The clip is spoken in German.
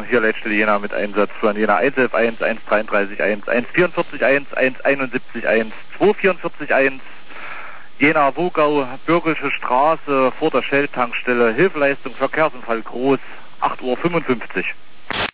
hier Leitstelle Jena mit Einsatz von Jena 111.1, 133.1, 144.1, 171.1, 244.1, Jena Wogau, Bürgerliche Straße, vor der Shell-Tankstelle, Hilfeleistung, Verkehrsunfall groß, 8:55 Uhr.